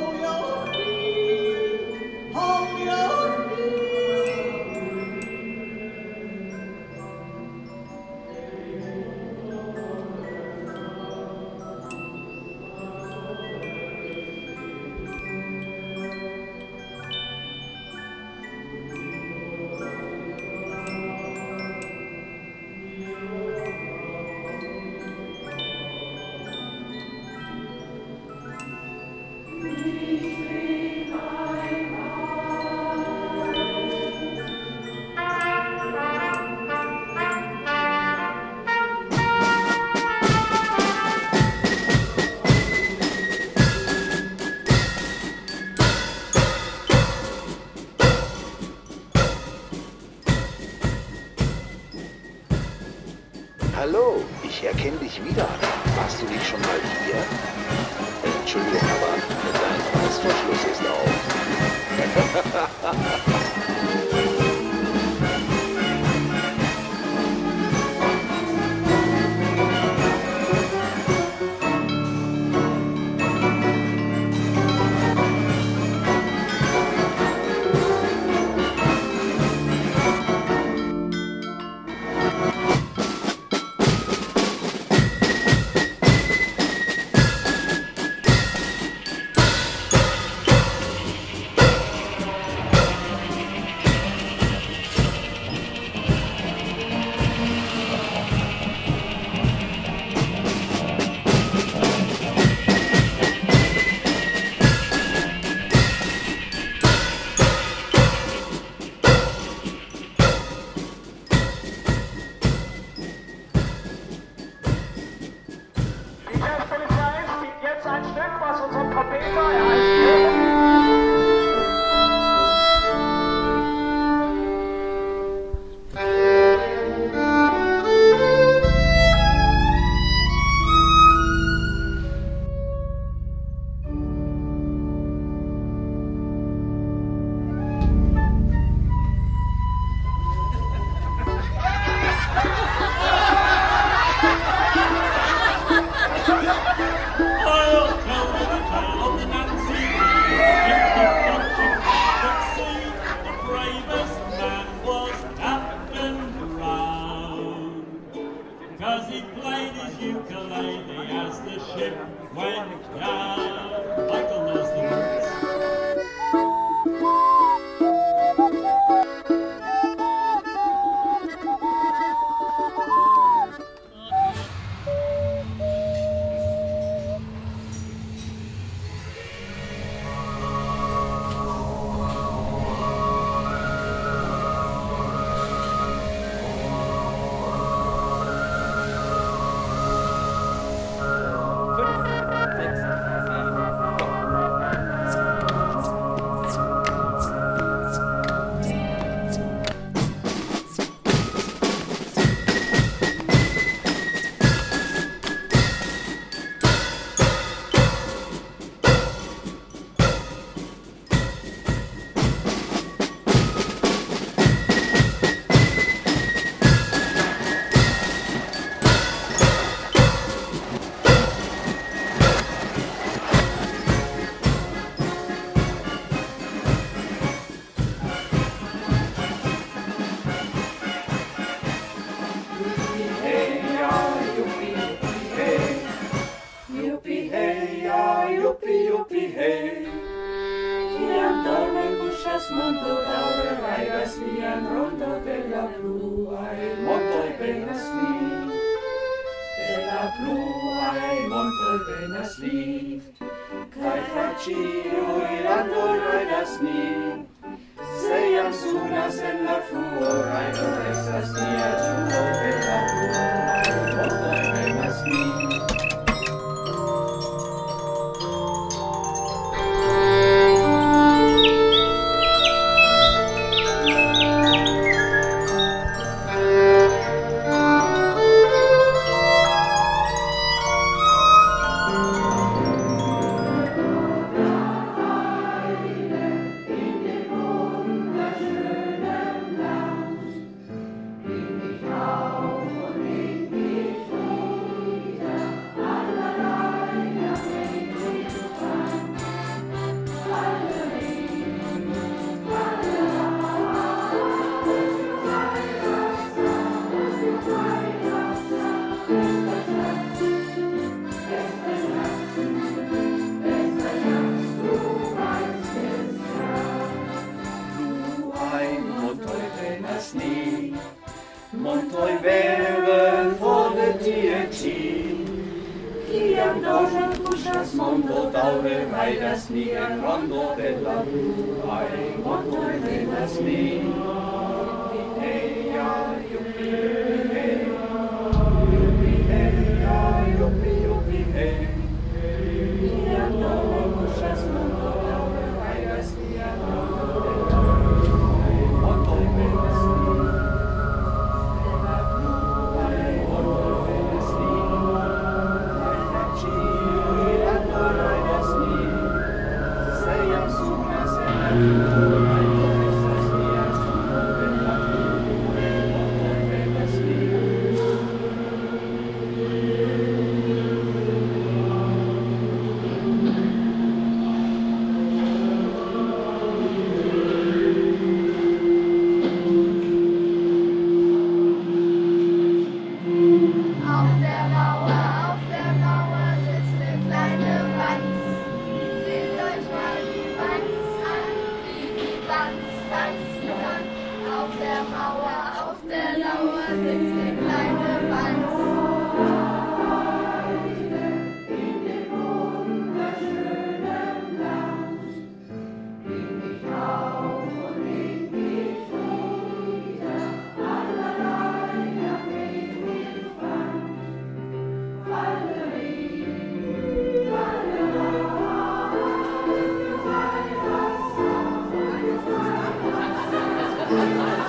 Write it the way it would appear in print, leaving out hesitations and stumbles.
Hallo, ich erkenne dich wieder. Warst du nicht schon mal hier? Entschuldigung, aber dein Reißverschluss ist auf. Auf und I just need a rondo della blu, I want to be that's me. Hey, ya, yuppie, hey, yuppie, hey, ya, yuppie, yuppie, hey. Ya no muchas mundo, I just need a rondo della blu, I want to be that's me. Della blu, I want to be that's me. Auf der Mauer sitzt eine kleine Wanz. Seht euch mal die Wanz an, wie die Wanz tanzen kann. Auf der Lauer sitzt eine kleine Wanz. In dem wunderschönen Land ging ich auf und ging ich runter, allerlei nach wen ich fand. Valerie, Valerie,